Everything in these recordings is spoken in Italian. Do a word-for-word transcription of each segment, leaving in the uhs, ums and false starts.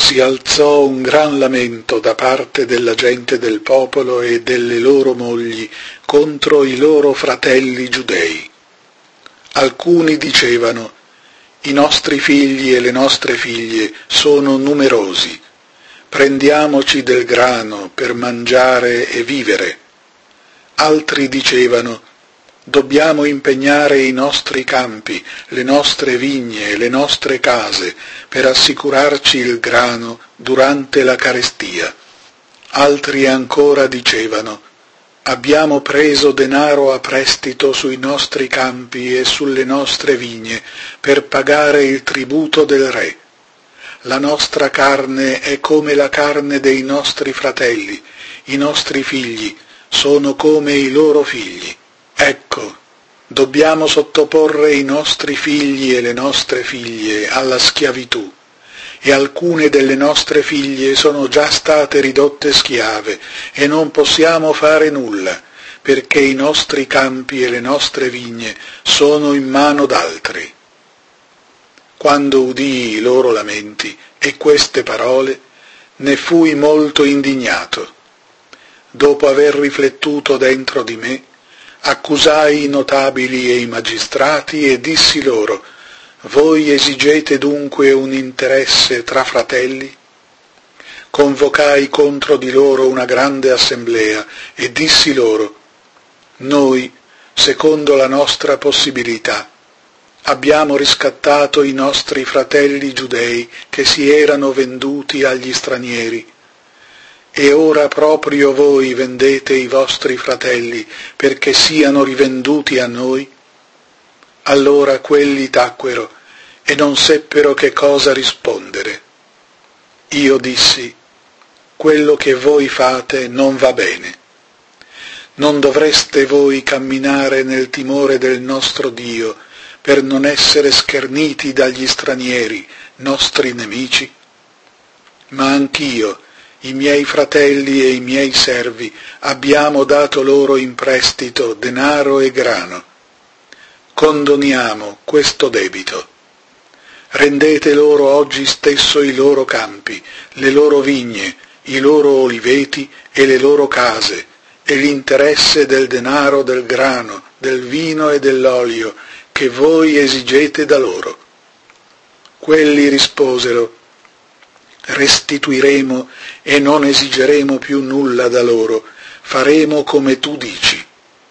si alzò un gran lamento da parte della gente del popolo e delle loro mogli contro i loro fratelli giudei. Alcuni dicevano: i nostri figli e le nostre figlie sono numerosi, prendiamoci del grano per mangiare e vivere. Altri dicevano: dobbiamo impegnare i nostri campi, le nostre vigne e le nostre case per assicurarci il grano durante la carestia. Altri ancora dicevano: abbiamo preso denaro a prestito sui nostri campi e sulle nostre vigne per pagare il tributo del re. La nostra carne è come la carne dei nostri fratelli, i nostri figli sono come i loro figli. Ecco, dobbiamo sottoporre i nostri figli e le nostre figlie alla schiavitù, e alcune delle nostre figlie sono già state ridotte schiave e non possiamo fare nulla, perché i nostri campi e le nostre vigne sono in mano d'altri. Quando udii i loro lamenti e queste parole, ne fui molto indignato. Dopo aver riflettuto dentro di me, accusai i notabili e i magistrati e dissi loro: voi esigete dunque un interesse tra fratelli? Convocai contro di loro una grande assemblea e dissi loro: noi, secondo la nostra possibilità, abbiamo riscattato i nostri fratelli giudei che si erano venduti agli stranieri, e ora proprio voi vendete i vostri fratelli perché siano rivenduti a noi? Allora quelli tacquero e non seppero che cosa rispondere. Io dissi: quello che voi fate non va bene. Non dovreste voi camminare nel timore del nostro Dio per non essere scherniti dagli stranieri, nostri nemici? Ma anch'io, i miei fratelli e i miei servi, abbiamo dato loro in prestito denaro e grano. Condoniamo questo debito. Rendete loro oggi stesso i loro campi, le loro vigne, i loro oliveti e le loro case, e l'interesse del denaro, del grano, del vino e dell'olio che voi esigete da loro. Quelli risposero: restituiremo e non esigeremo più nulla da loro, faremo come tu dici.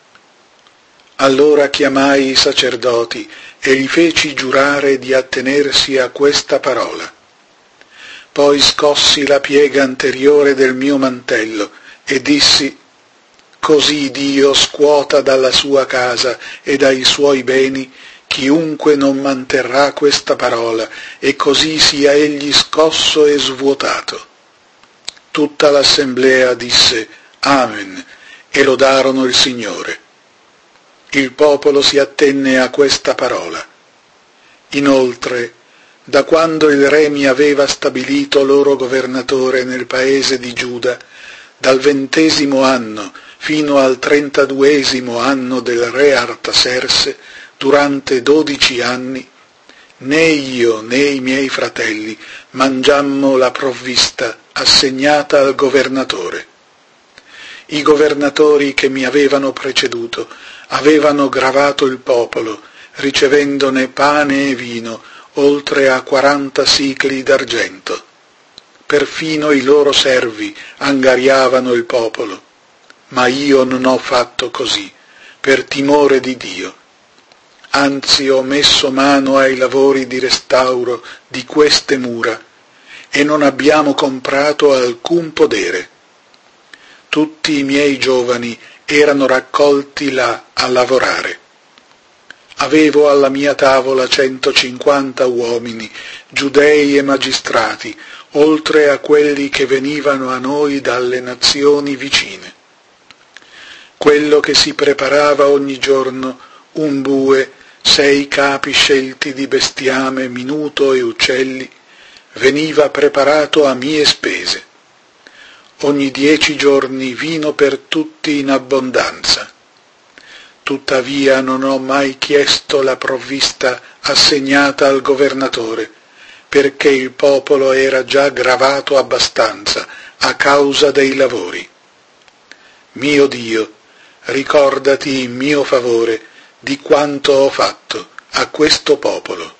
Allora chiamai i sacerdoti e gli feci giurare di attenersi a questa parola. Poi scossi la piega anteriore del mio mantello e dissi: così Dio scuota dalla sua casa e dai suoi beni chiunque non manterrà questa parola, e così sia egli scosso e svuotato. Tutta l'assemblea disse Amen e lodarono il Signore. Il popolo si attenne a questa parola. Inoltre, da quando il re mi aveva stabilito loro governatore nel paese di Giuda, dal ventesimo anno fino al trentaduesimo anno del re Artaserse, durante dodici anni, né io né i miei fratelli mangiammo la provvista assegnata al governatore. I governatori che mi avevano preceduto avevano gravato il popolo, ricevendone pane e vino, oltre a quaranta sicli d'argento. Perfino i loro servi angariavano il popolo, ma io non ho fatto così, per timore di Dio. Anzi, ho messo mano ai lavori di restauro di queste mura e non abbiamo comprato alcun podere. Tutti i miei giovani erano raccolti là a lavorare. Avevo alla mia tavola centocinquanta uomini, giudei e magistrati, oltre a quelli che venivano a noi dalle nazioni vicine. Quello che si preparava ogni giorno, un bue, sei capi scelti di bestiame, minuto e uccelli, veniva preparato a mie spese. Ogni dieci giorni vino per tutti in abbondanza. Tuttavia non ho mai chiesto la provvista assegnata al governatore, perché il popolo era già gravato abbastanza a causa dei lavori. Mio Dio, ricordati in mio favore di quanto ho fatto a questo popolo.